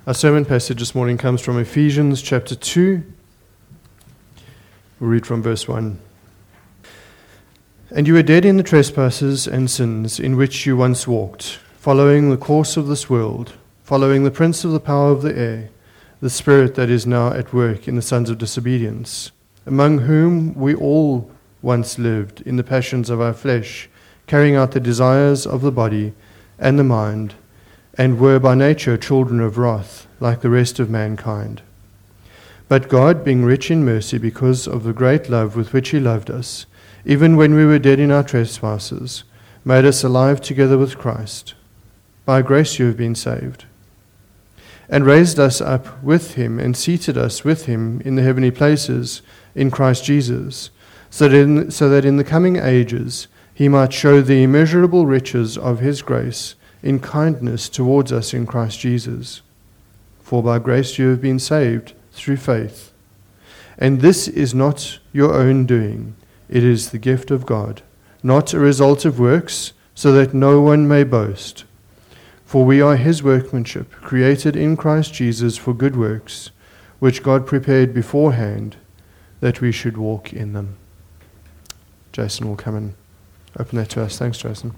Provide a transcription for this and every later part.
Our sermon passage this morning comes from Ephesians chapter 2. We'll read from verse 1. And you were dead in the trespasses and sins in which you once walked, following the course of this world, following the prince of the power of the air, the spirit that is now at work in the sons of disobedience, among whom we all once lived in the passions of our flesh, carrying out the desires of the body and the mind, and were by nature children of wrath, like the rest of mankind. But God, being rich in mercy because of the great love with which he loved us, even when we were dead in our trespasses, made us alive together with Christ. By grace you have been saved. And raised us up with him and seated us with him in the heavenly places in Christ Jesus, so that in the coming ages he might show the immeasurable riches of his grace in kindness towards us in Christ Jesus. For by grace you have been saved through faith. And this is not your own doing, it is the gift of God, not a result of works, so that no one may boast. For we are his workmanship, created in Christ Jesus for good works, which God prepared beforehand that we should walk in them. Jason will come and open that to us. Thanks, Jason.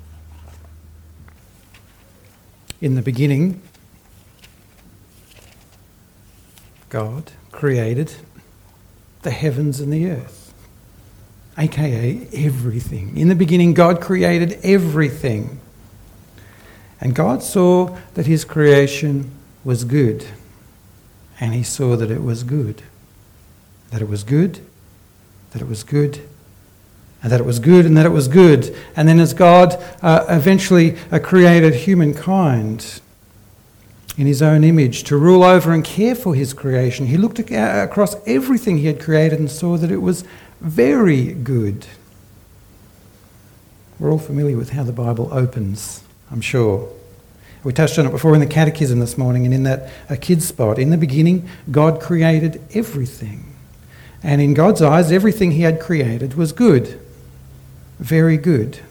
In the beginning, God created the heavens and the earth, aka everything. In the beginning, God created everything. And God saw that his creation was good. And he saw that it was good. That it was good, that it was good, and that it was good, and that it was good. And then as God eventually created humankind in his own image to rule over and care for his creation, he looked across everything he had created and saw that it was very good. We're all familiar with how the Bible opens, I'm sure. We touched on it before in the catechism this morning and in that kids spot. In the beginning, God created everything. And in God's eyes, everything he had created was good. Very good.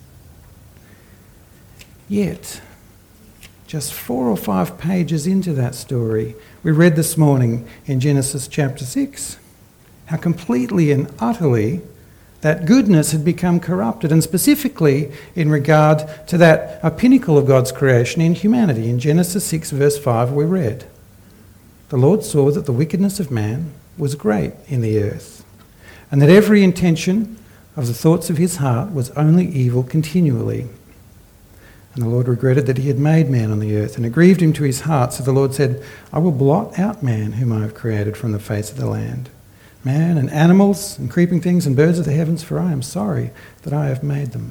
Yet, just 4 or 5 pages into that story, we read this morning in Genesis chapter 6, how completely and utterly that goodness had become corrupted, and specifically in regard to that pinnacle of God's creation in humanity. In Genesis 6 verse 5 we read, "The Lord saw that the wickedness of man was great in the earth, and that every intention of the thoughts of his heart was only evil continually. And the Lord regretted that he had made man on the earth, and it grieved him to his heart. So the Lord said, I will blot out man whom I have created from the face of the land, man and animals and creeping things and birds of the heavens, for I am sorry that I have made them."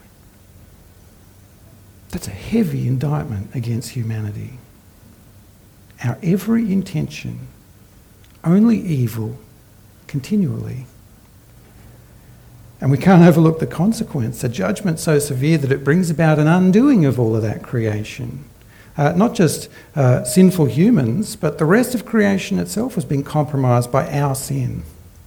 That's a heavy indictment against humanity. Our every intention, only evil continually. And we can't overlook the consequence, a judgment so severe that it brings about an undoing of all of that creation. Not just sinful humans, but the rest of creation itself has been compromised by our sin.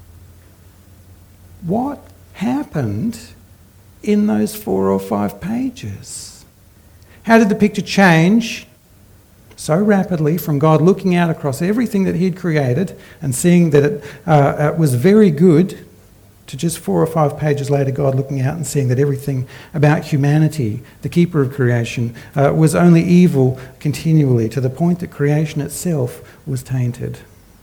What happened in those 4 or 5 pages? How did the picture change so rapidly from God looking out across everything that he'd created and seeing that it was very good, to just 4 or 5 pages later, God looking out and seeing that everything about humanity, the keeper of creation, was only evil continually, to the point that creation itself was tainted?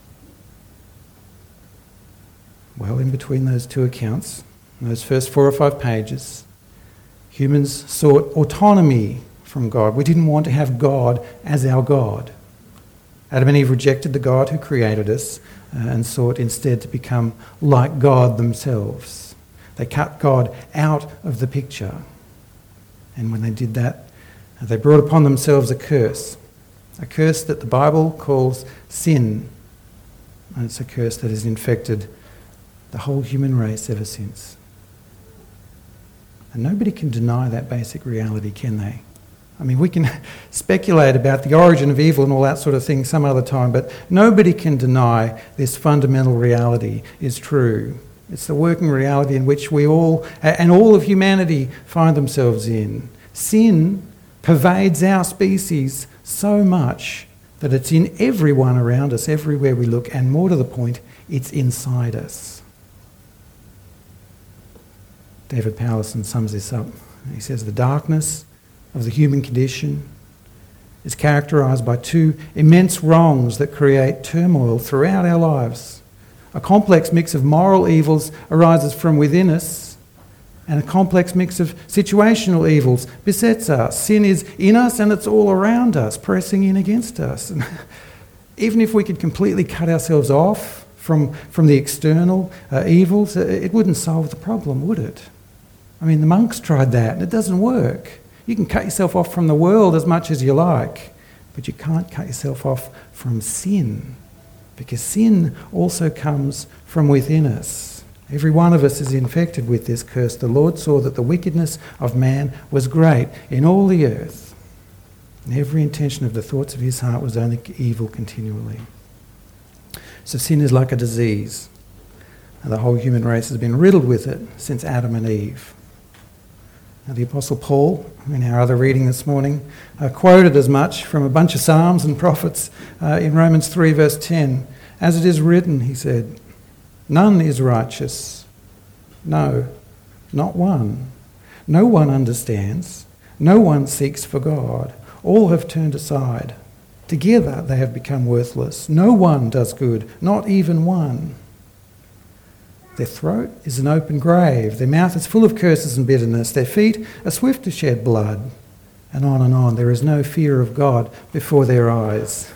Well, in between those two accounts, in those first 4 or 5 pages, humans sought autonomy from God. We didn't want to have God as our God. Adam and Eve rejected the God who created us and sought instead to become like God themselves. They cut God out of the picture. And when they did that, they brought upon themselves a curse that the Bible calls sin. And it's a curse that has infected the whole human race ever since. And nobody can deny that basic reality, can they? I mean, we can speculate about the origin of evil and all that sort of thing some other time, but nobody can deny this fundamental reality is true. It's the working reality in which we all, and all of humanity, find themselves in. Sin pervades our species so much that it's in everyone around us, everywhere we look, and more to the point, it's inside us. David Powlison sums this up. He says, the darkness of the human condition is characterised by two immense wrongs that create turmoil throughout our lives. A complex mix of moral evils arises from within us, and a complex mix of situational evils besets us. Sin is in us and it's all around us, pressing in against us. And even if we could completely cut ourselves off from the external evils, it wouldn't solve the problem, would it? I mean, the monks tried that and it doesn't work. You can cut yourself off from the world as much as you like, but you can't cut yourself off from sin, because sin also comes from within us. Every one of us is infected with this curse. The Lord saw that the wickedness of man was great in all the earth, and every intention of the thoughts of his heart was only evil continually. So sin is like a disease, and the whole human race has been riddled with it since Adam and Eve. Now, the Apostle Paul, in our other reading this morning, quoted as much from a bunch of Psalms and prophets in Romans 3 verse 10. As it is written, he said, none is righteous. No, not one. No one understands. No one seeks for God. All have turned aside. Together they have become worthless. No one does good, not even one. Their throat is an open grave. Their mouth is full of curses and bitterness. Their feet are swift to shed blood. And on and on. There is no fear of God before their eyes.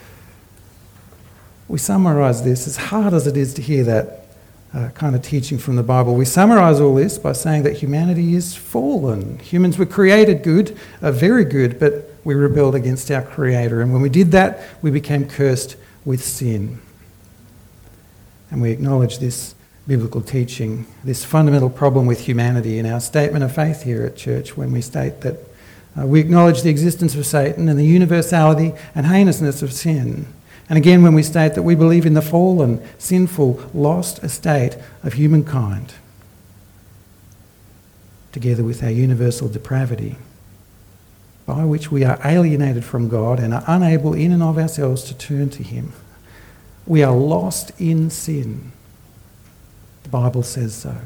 We summarise this, as hard as it is to hear that kind of teaching from the Bible. We summarise all this by saying that humanity is fallen. Humans were created good, very good, but we rebelled against our Creator. And when we did that, we became cursed with sin. And we acknowledge this biblical teaching, this fundamental problem with humanity in our statement of faith here at church, when we state that we acknowledge the existence of Satan and the universality and heinousness of sin. And again, when we state that we believe in the fallen, sinful, lost estate of humankind, together with our universal depravity, by which we are alienated from God and are unable in and of ourselves to turn to Him. We are lost in sin. The Bible says so.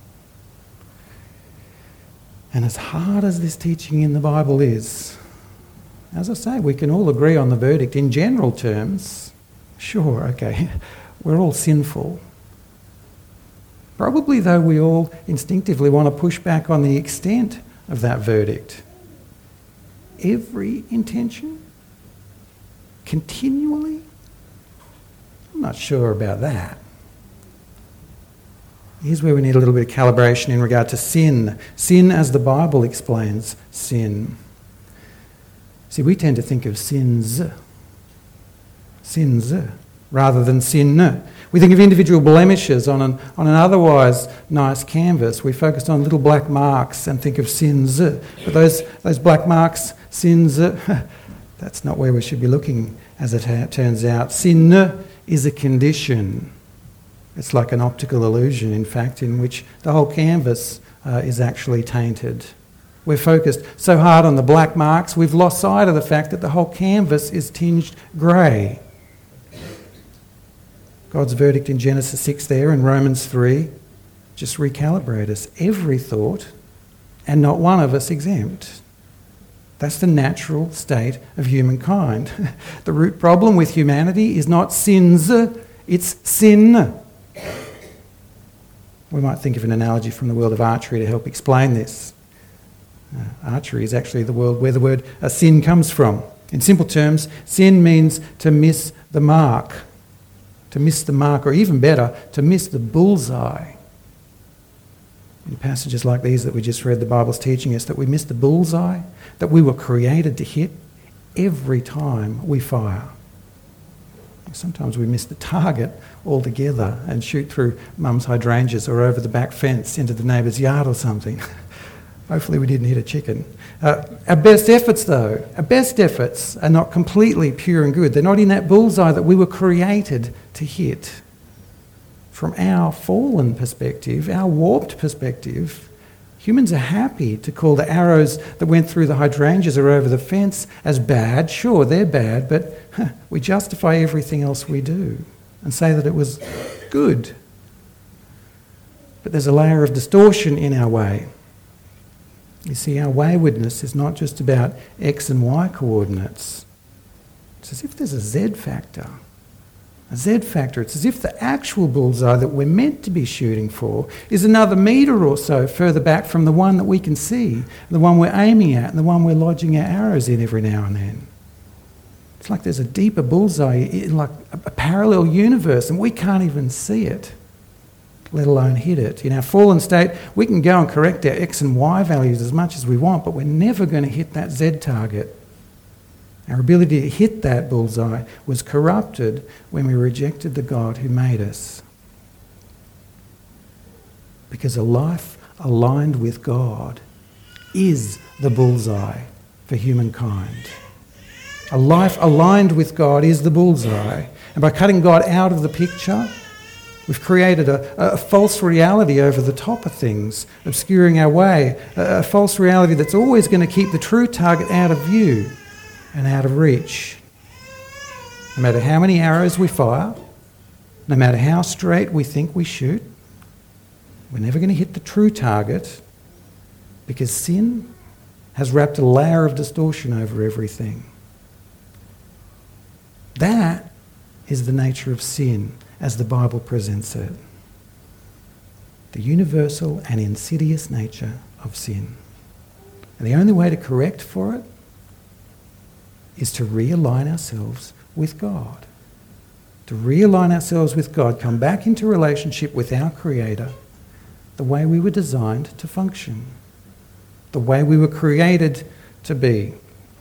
And as hard as this teaching in the Bible is, as I say, we can all agree on the verdict in general terms. Sure, okay, we're all sinful. Probably, though, we all instinctively want to push back on the extent of that verdict. Every intention? Continually? I'm not sure about that. Here's where we need a little bit of calibration in regard to sin. Sin as the Bible explains sin. See, we tend to think of sins, rather than sin. We think of individual blemishes on an otherwise nice canvas. We focus on little black marks and think of sins. But those black marks, sins, that's not where we should be looking, as it turns out. Sin is a condition. It's like an optical illusion, in fact, in which the whole canvas is actually tainted. We're focused so hard on the black marks, we've lost sight of the fact that the whole canvas is tinged grey. God's verdict in Genesis 6 there and Romans 3 just recalibrate us. Every thought, and not one of us exempt. That's the natural state of humankind. The root problem with humanity is not sins, it's sin. We might think of an analogy from the world of archery to help explain this. Archery is actually the world where the word sin comes from. In simple terms, sin means to miss the mark. To miss the mark, or even better, to miss the bullseye. In passages like these that we just read, the Bible's teaching us that we miss the bullseye, that we were created to hit every time we fire. Sometimes we miss the target altogether and shoot through mum's hydrangeas or over the back fence into the neighbour's yard or something. Hopefully we didn't hit a chicken. Our best efforts, though, are not completely pure and good. They're not in that bullseye that we were created to hit. From our fallen perspective, our warped perspective, Humans are happy to call the arrows that went through the hydrangeas or over the fence as bad. Sure, they're bad, but we justify everything else we do and say that it was good. But there's a layer of distortion in our way. You see, our waywardness is not just about X and Y coordinates. It's as if there's a Z factor. A Z factor. It's as if the actual bullseye that we're meant to be shooting for is another metre or so further back from the one that we can see, the one we're aiming at, and the one we're lodging our arrows in every now and then. It's like there's a deeper bullseye, like a parallel universe, and we can't even see it, let alone hit it. In our fallen state, we can go and correct our X and Y values as much as we want, but we're never going to hit that Z target. Our ability to hit that bullseye was corrupted when we rejected the God who made us. Because a life aligned with God is the bullseye for humankind. A life aligned with God is the bullseye. And by cutting God out of the picture, we've created a false reality over the top of things, obscuring our way, a false reality that's always going to keep the true target out of view and out of reach. No matter how many arrows we fire, no matter how straight we think we shoot, we're never going to hit the true target because sin has wrapped a layer of distortion over everything. That is the nature of sin as the Bible presents it. The universal and insidious nature of sin. And the only way to correct for it is to realign ourselves with God. To realign ourselves with God, come back into relationship with our Creator, the way we were designed to function, the way we were created to be.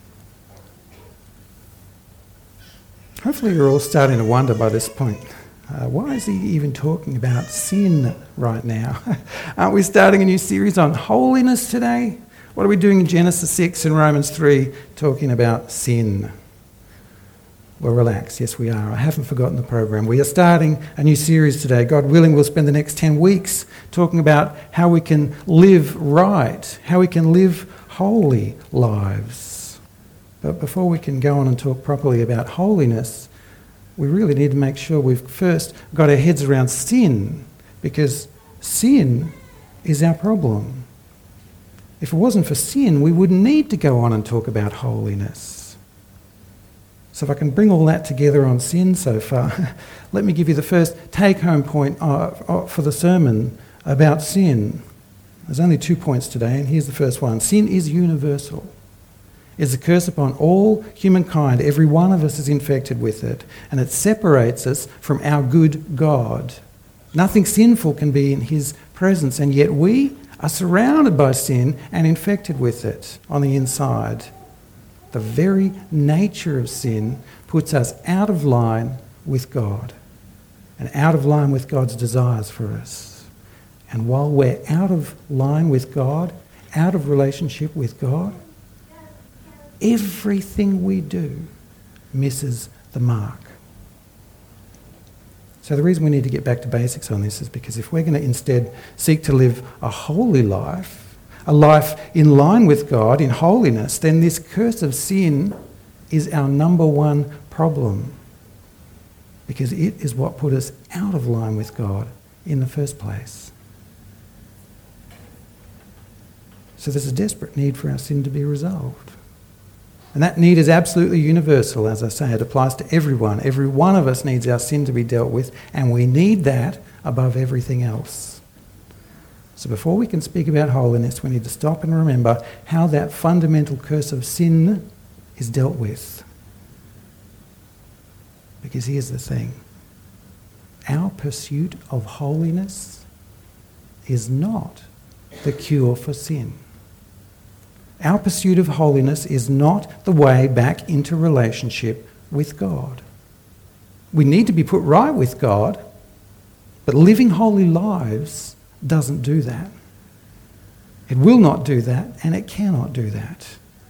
Hopefully you're all starting to wonder by this point, why is he even talking about sin right now? Aren't we starting a new series on holiness today? What are we doing in Genesis 6 and Romans 3 talking about sin? Well, relax. Yes, we are. I haven't forgotten the program. We are starting a new series today. God willing, we'll spend the next 10 weeks talking about how we can live right, how we can live holy lives. But before we can go on and talk properly about holiness, we really need to make sure we've first got our heads around sin, because sin is our problem. If it wasn't for sin, we wouldn't need to go on and talk about holiness. So if I can bring all that together on sin so far, let me give you the first take-home point for the sermon about sin. There's only 2 points today, and here's the first one. Sin is universal. It's a curse upon all humankind. Every one of us is infected with it, and it separates us from our good God. Nothing sinful can be in his presence, and yet we are surrounded by sin and infected with it on the inside. The very nature of sin puts us out of line with God and out of line with God's desires for us. And while we're out of line with God, out of relationship with God, everything we do misses the mark. So the reason we need to get back to basics on this is because if we're going to instead seek to live a holy life, a life in line with God, in holiness, then this curse of sin is our number one problem, because it is what put us out of line with God in the first place. So there's a desperate need for our sin to be resolved. And that need is absolutely universal, as I say. It applies to everyone. Every one of us needs our sin to be dealt with, and we need that above everything else. So before we can speak about holiness, we need to stop and remember how that fundamental curse of sin is dealt with. Because here's the thing. Our pursuit of holiness is not the cure for sin. Our pursuit of holiness is not the way back into relationship with God. We need to be put right with God, but living holy lives doesn't do that. It will not do that, and it cannot do that.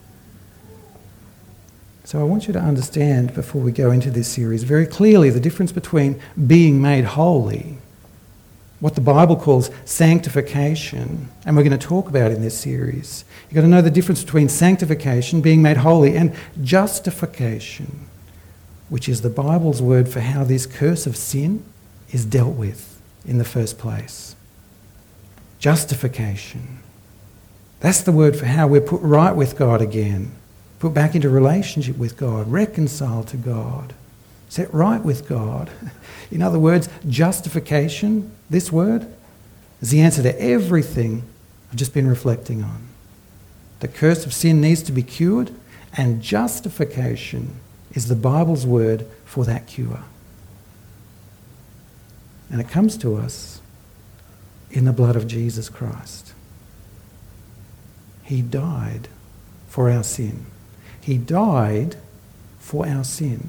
So I want you to understand, before we go into this series, very clearly the difference between being made holy, what the Bible calls sanctification, and we're going to talk about in this series. You've got to know the difference between sanctification, being made holy, and justification, which is the Bible's word for how this curse of sin is dealt with in the first place. Justification. That's the word for how we're put right with God again, put back into relationship with God, reconciled to God, set right with God. In other words, justification, this word, is the answer to everything I've just been reflecting on. The curse of sin needs to be cured, and justification is the Bible's word for that cure. And it comes to us in the blood of Jesus Christ. He died for our sin. He died for our sin.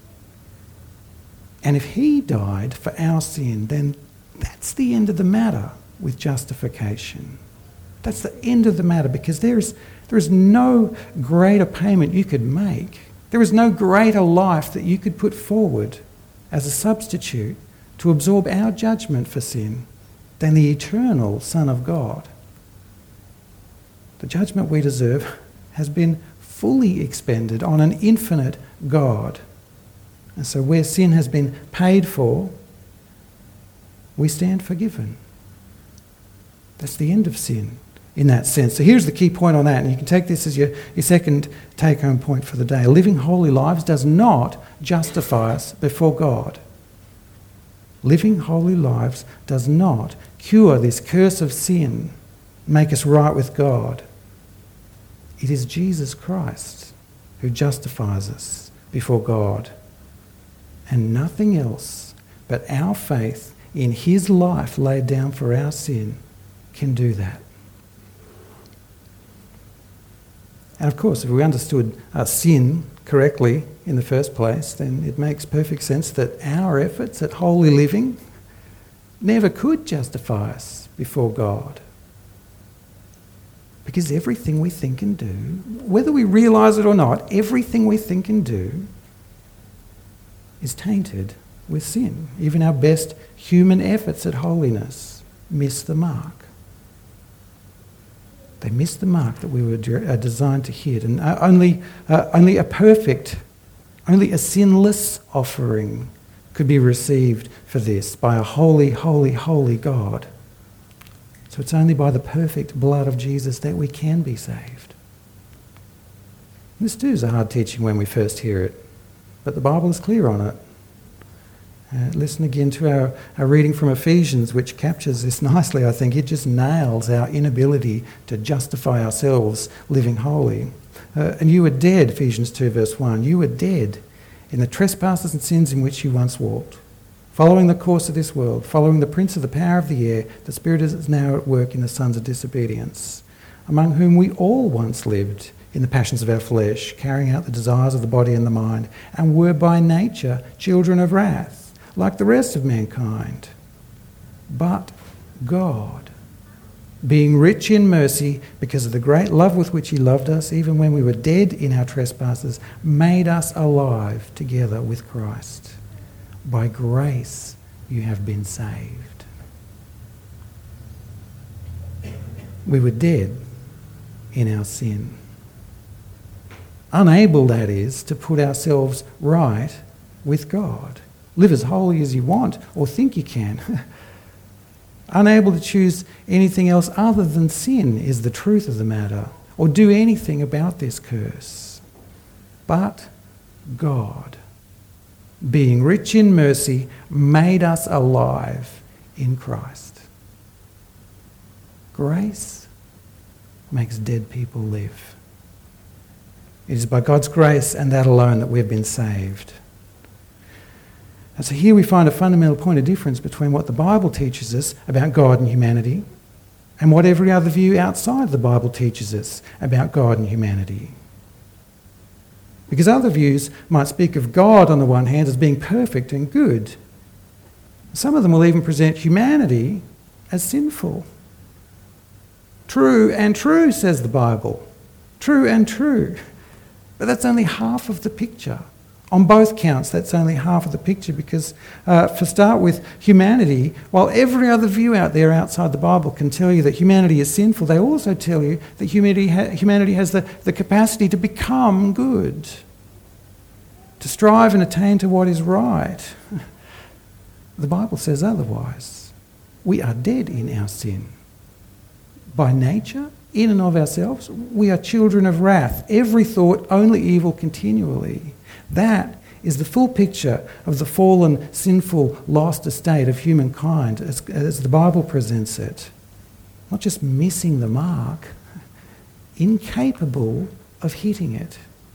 And if he died for our sin, then that's the end of the matter with justification. That's the end of the matter, because there is no greater payment you could make. There is no greater life that you could put forward as a substitute to absorb our judgment for sin than the eternal Son of God. The judgment we deserve has been fully expended on an infinite God. And so where sin has been paid for, we stand forgiven. That's the end of sin in that sense. So here's the key point on that, and you can take this as your second take-home point for the day. Living holy lives does not justify us before God. Living holy lives does not cure this curse of sin, make us right with God. It is Jesus Christ who justifies us before God. And nothing else but our faith in his life laid down for our sin can do that. And of course, if we understood sin correctly in the first place, then it makes perfect sense that our efforts at holy living never could justify us before God. Because everything we think and do, whether we realise it or not, everything we think and do is tainted with sin. Even our best human efforts at holiness miss the mark. They miss the mark that we were designed to hit. And only a sinless offering could be received for this by a holy, holy, holy God. So it's only by the perfect blood of Jesus that we can be saved. This too is a hard teaching when we first hear it, but the Bible is clear on it. Listen again to our reading from Ephesians, which captures this nicely, I think. It just nails our inability to justify ourselves living holy. And you were dead, Ephesians 2 verse 1, you were dead in the trespasses and sins in which you once walked, following the course of this world, following the prince of the power of the air, the spirit is now at work in the sons of disobedience, among whom we all once lived in the passions of our flesh, carrying out the desires of the body and the mind, and were by nature children of wrath, like the rest of mankind. But God, being rich in mercy, because of the great love with which he loved us, even when we were dead in our trespasses, made us alive together with Christ. By grace you have been saved. We were dead in our sin. Unable, that is, to put ourselves right with God. Live as holy as you want or think you can. Unable to choose anything else other than sin is the truth of the matter, or do anything about this curse. But God, being rich in mercy, made us alive in Christ. Grace makes dead people live. It is by God's grace and that alone that we've been saved. And so here we find a fundamental point of difference between what the Bible teaches us about God and humanity and what every other view outside the Bible teaches us about God and humanity. Because other views might speak of God on the one hand as being perfect and good. Some of them will even present humanity as sinful. True and true, says the Bible. True and true. But that's only half of the picture On both counts, that's only half of the picture because, for start with, humanity, while every other view out there outside the Bible can tell you that humanity is sinful, they also tell you that humanity has the capacity to become good, to strive and attain to what is right. The Bible says otherwise. We are dead in our sin. By nature, in and of ourselves, we are children of wrath. Every thought, only evil continually. That is the full picture of the fallen, sinful, lost estate of humankind as the Bible presents it. Not just missing the mark, incapable of hitting it.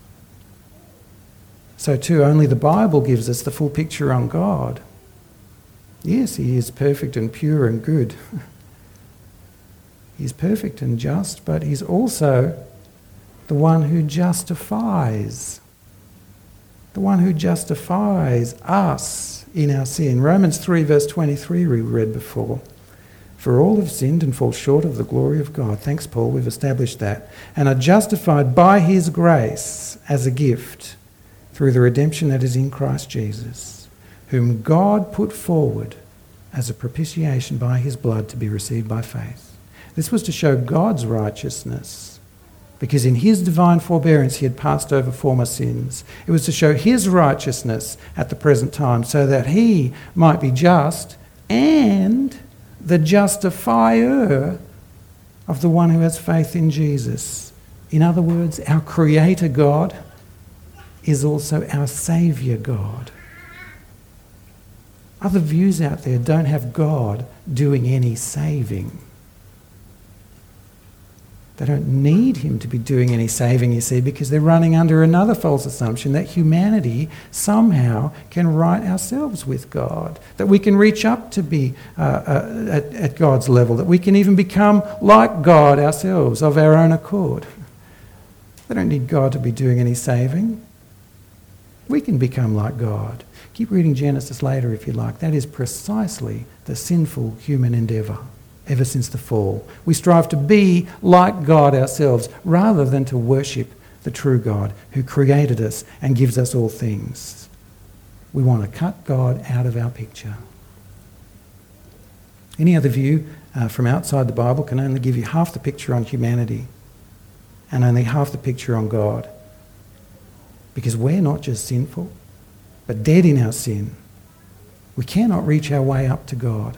So too, only the Bible gives us the full picture on God. Yes, he is perfect and pure and good. He's perfect and just, but he's also the one who justifies. The one who justifies us in our sin. Romans 3 verse 23 we read before. For all have sinned and fall short of the glory of God. Thanks, Paul, we've established that. And are justified by his grace as a gift through the redemption that is in Christ Jesus, whom God put forward as a propitiation by his blood to be received by faith. This was to show God's righteousness, because in his divine forbearance he had passed over former sins. It was to show his righteousness at the present time, so that he might be just and the justifier of the one who has faith in Jesus. In other words, our Creator God is also our Saviour God. Other views out there don't have God doing any saving. They don't need him to be doing any saving, you see, because they're running under another false assumption that humanity somehow can right ourselves with God, that we can reach up to be at God's level, that we can even become like God ourselves of our own accord. They don't need God to be doing any saving. We can become like God. Keep reading Genesis later if you like. That is precisely the sinful human endeavour. Ever since the fall, we strive to be like God ourselves rather than to worship the true God who created us and gives us all things. We want to cut God out of our picture. Any other view from outside the Bible can only give you half the picture on humanity and only half the picture on God. Because we're not just sinful, but dead in our sin. We cannot reach our way up to God.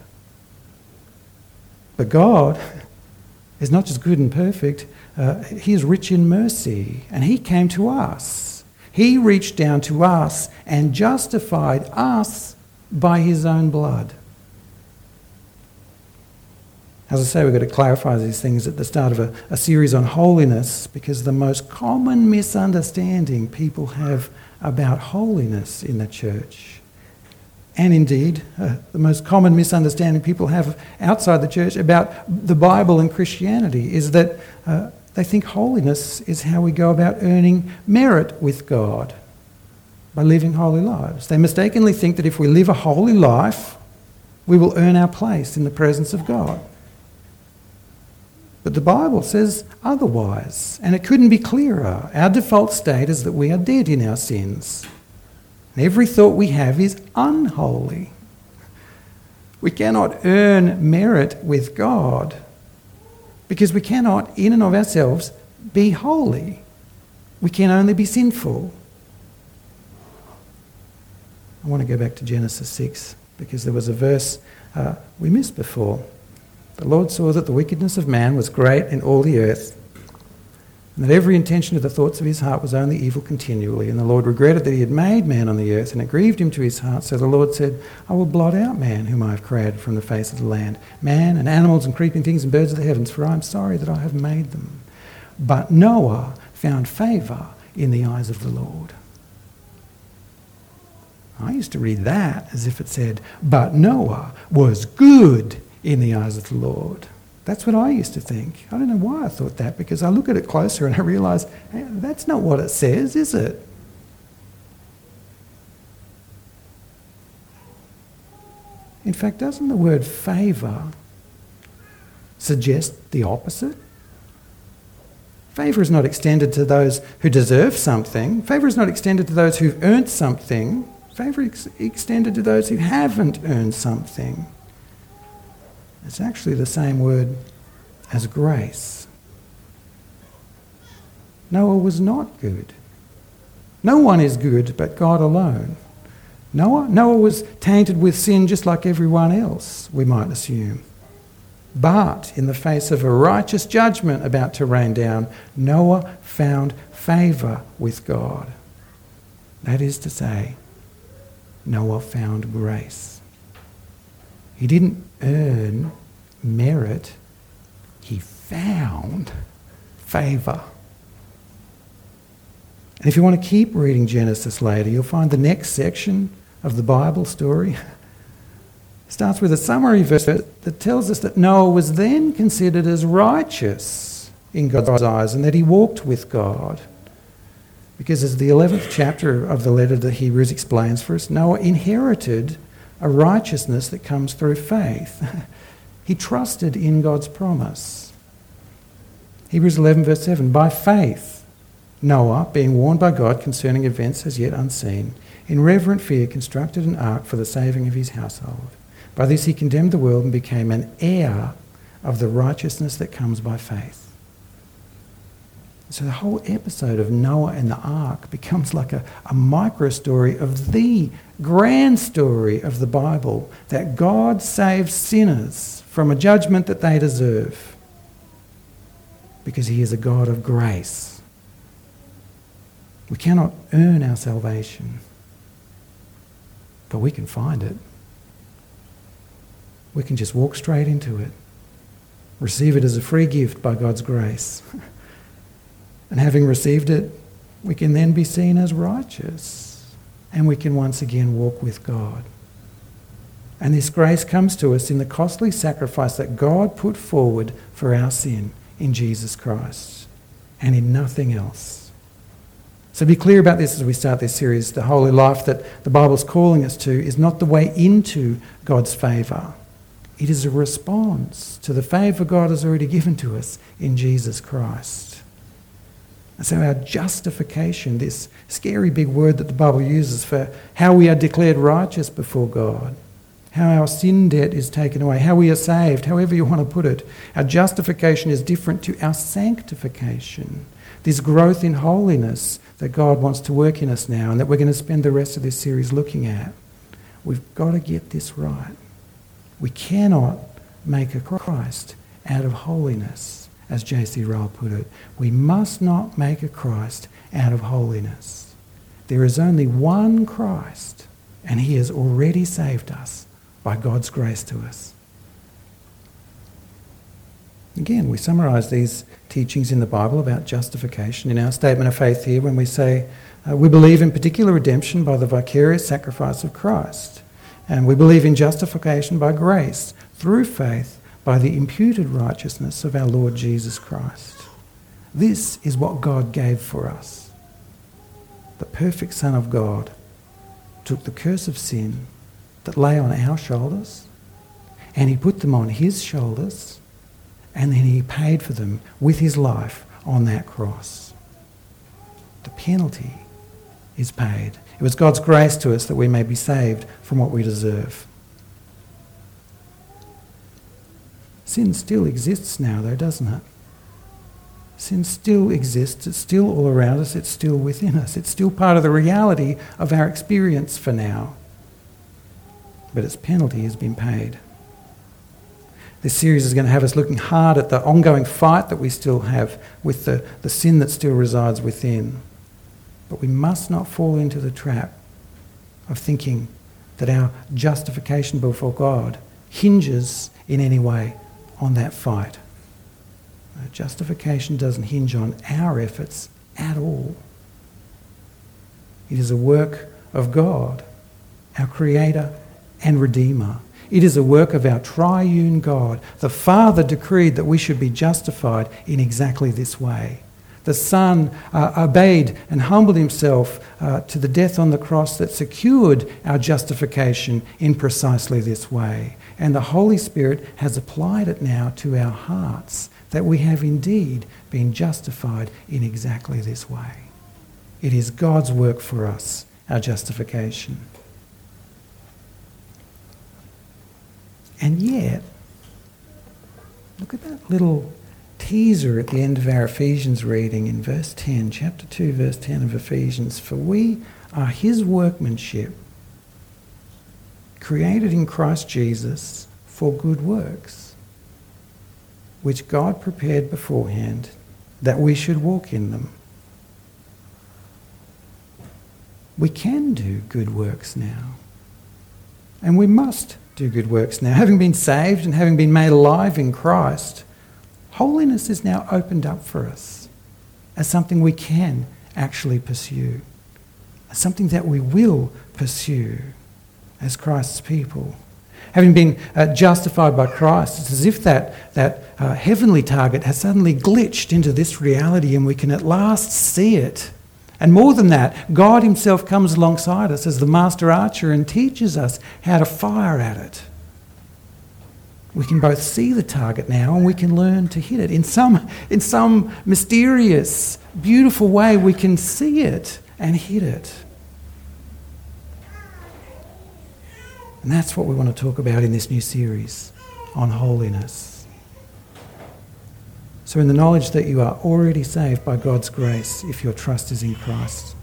But God is not just good and perfect, he is rich in mercy, and he came to us. He reached down to us and justified us by his own blood. As I say, we've got to clarify these things at the start of a series on holiness, because the most common misunderstanding people have about holiness in the church, and indeed, the most common misunderstanding people have outside the church about the Bible and Christianity is that they think holiness is how we go about earning merit with God by living holy lives. They mistakenly think that if we live a holy life, we will earn our place in the presence of God. But the Bible says otherwise, and it couldn't be clearer. Our default state is that we are dead in our sins. Every thought we have is unholy. We cannot earn merit with God because we cannot, in and of ourselves, be holy. We can only be sinful. I want to go back to Genesis 6 because there was a verse we missed before. The Lord saw that the wickedness of man was great in all the earth, and that every intention of the thoughts of his heart was only evil continually. And the Lord regretted that he had made man on the earth, and it grieved him to his heart. So the Lord said, I will blot out man whom I have created from the face of the land, man and animals and creeping things and birds of the heavens, for I am sorry that I have made them. But Noah found favour in the eyes of the Lord. I used to read that as if it said, but Noah was good in the eyes of the Lord. That's what I used to think. I don't know why I thought that, because I look at it closer and I realise, hey, that's not what it says, is it? In fact, doesn't the word favour suggest the opposite? Favour is not extended to those who deserve something. Favour is not extended to those who've earned something. Favour is extended to those who haven't earned something. It's actually the same word as grace. Noah was not good. No one is good but God alone. Noah was tainted with sin just like everyone else, we might assume. But in the face of a righteous judgment about to rain down, Noah found favour with God. That is to say, Noah found grace. He didn't earn merit, he found favour. And if you want to keep reading Genesis later, you'll find the next section of the Bible story starts with a summary verse that tells us that Noah was then considered as righteous in God's eyes and that he walked with God. Because as the 11th chapter of the letter to the Hebrews explains for us, Noah inherited a righteousness that comes through faith. He trusted in God's promise. Hebrews 11 verse 7, by faith, Noah, being warned by God concerning events as yet unseen, in reverent fear constructed an ark for the saving of his household. By this he condemned the world and became an heir of the righteousness that comes by faith. So the whole episode of Noah and the ark becomes like a micro story of the grand story of the Bible, that God saves sinners from a judgment that they deserve because he is a God of grace. We cannot earn our salvation, but we can find it. We can just walk straight into it, receive it as a free gift by God's grace. And having received it, we can then be seen as righteous, and we can once again walk with God. And this grace comes to us in the costly sacrifice that God put forward for our sin in Jesus Christ, and in nothing else. So be clear about this as we start this series. The holy life that the Bible's calling us to is not the way into God's favour. It is a response to the favour God has already given to us in Jesus Christ. And so our justification, this scary big word that the Bible uses for how we are declared righteous before God, how our sin debt is taken away, how we are saved, however you want to put it. Our justification is different to our sanctification, this growth in holiness that God wants to work in us now and that we're going to spend the rest of this series looking at. We've got to get this right. We cannot make a Christ out of holiness, as J.C. Ryle put it. We must not make a Christ out of holiness. There is only one Christ, and he has already saved us by God's grace to us. Again, we summarise these teachings in the Bible about justification in our statement of faith here when we say we believe in particular redemption by the vicarious sacrifice of Christ. And we believe in justification by grace, through faith, by the imputed righteousness of our Lord Jesus Christ. This is what God gave for us. The perfect Son of God took the curse of sin that lay on our shoulders, and he put them on his shoulders, and then he paid for them with his life on that cross. The penalty is paid. It was God's grace to us that we may be saved from what we deserve. Sin still exists now, though, doesn't it? Sin still exists. It's still all around us. It's still within us. It's still part of the reality of our experience for now. But its penalty has been paid. This series is going to have us looking hard at the ongoing fight that we still have with the sin that still resides within. But we must not fall into the trap of thinking that our justification before God hinges in any way on that fight. Justification doesn't hinge on our efforts at all. It is a work of God, our Creator and Redeemer. It is a work of our triune God. The Father decreed that we should be justified in exactly this way. The Son obeyed and humbled himself to the death on the cross that secured our justification in precisely this way. And the Holy Spirit has applied it now to our hearts that we have indeed been justified in exactly this way. It is God's work for us, our justification. And yet, look at that little teaser at the end of our Ephesians reading in verse 10, chapter 2, verse 10 of Ephesians. For we are his workmanship, created in Christ Jesus for good works, which God prepared beforehand that we should walk in them. We can do good works now. And we must do good works now. Having been saved and having been made alive in Christ, holiness is now opened up for us as something we can actually pursue, as something that we will pursue as Christ's people. Having been justified by Christ, it's as if that heavenly target has suddenly glitched into this reality and we can at last see it. And more than that, God himself comes alongside us as the master archer and teaches us how to fire at it. We can both see the target now and we can learn to hit it. In some mysterious, beautiful way, we can see it and hit it. And that's what we want to talk about in this new series on holiness. So in the knowledge that you are already saved by God's grace, if your trust is in Christ,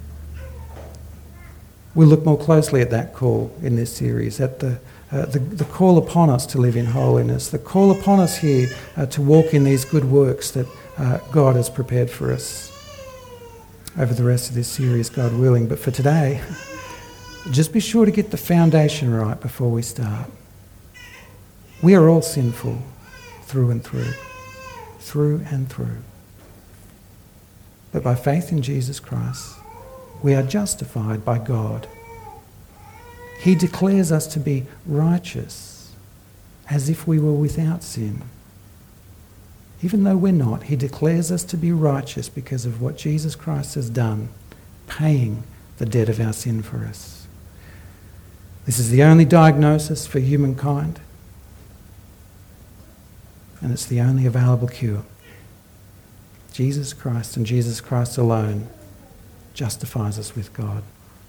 we'll look more closely at that call in this series, at the call upon us to live in holiness, the call upon us here to walk in these good works that God has prepared for us over the rest of this series, God willing. But for today, just be sure to get the foundation right before we start. We are all sinful through and through. Through and through. But by faith in Jesus Christ, we are justified by God. He declares us to be righteous, as if we were without sin. Even though we're not, he declares us to be righteous because of what Jesus Christ has done, paying the debt of our sin for us. This is the only diagnosis for humankind, and it's the only available cure. Jesus Christ and Jesus Christ alone justifies us with God.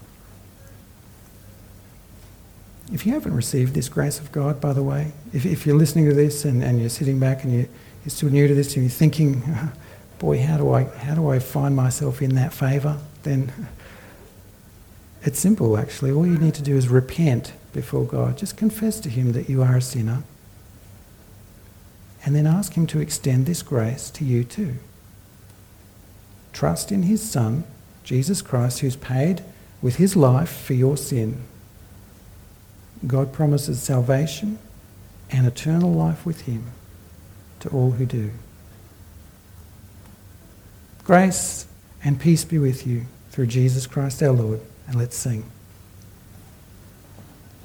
If you haven't received this grace of God, by the way, if you're listening to this and you're sitting back and you're still new to this and you're thinking, boy, how do I find myself in that favour? Then it's simple, actually. All you need to do is repent before God. Just confess to him that you are a sinner. And then ask him to extend this grace to you too. Trust in his Son, Jesus Christ, who's paid with his life for your sin. God promises salvation and eternal life with him to all who do. Grace and peace be with you through Jesus Christ our Lord. And let's sing.